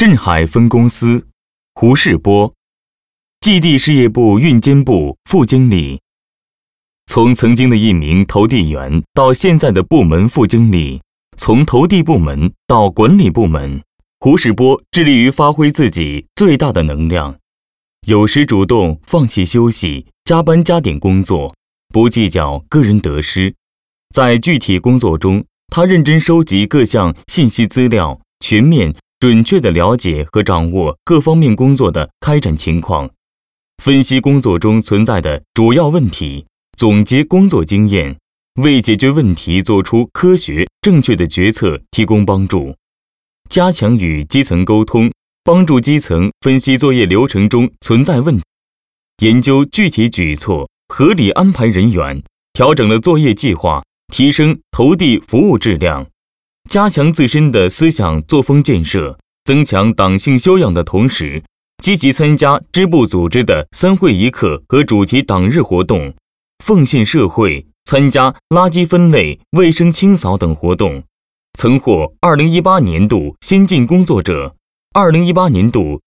镇海分公司，胡世波，蓟地事业部运监部副经理。从曾经的一名投递员到现在的部门副经理，从投递部门到管理部门，胡世波致力于发挥自己最大的能量，有时主动放弃休息，加班加点工作，不计较个人得失。在具体工作中，他认真收集各项信息资料，全面准确地了解和掌握各方面工作的开展情况，分析工作中存在的主要问题，总结工作经验，为解决问题做出科学正确的决策提供帮助，加强与基层沟通，帮助基层分析作业流程中存在问题，研究具体举措，合理安排人员，调整了作业计划，提升投递服务质量，加强自身的思想作风建设，增强党性修养的同时，积极参加支部组织的3会1课和主题党日活动，奉献社会，参加垃圾分类、卫生清扫等活动，曾获2018年度先进工作者、2018年度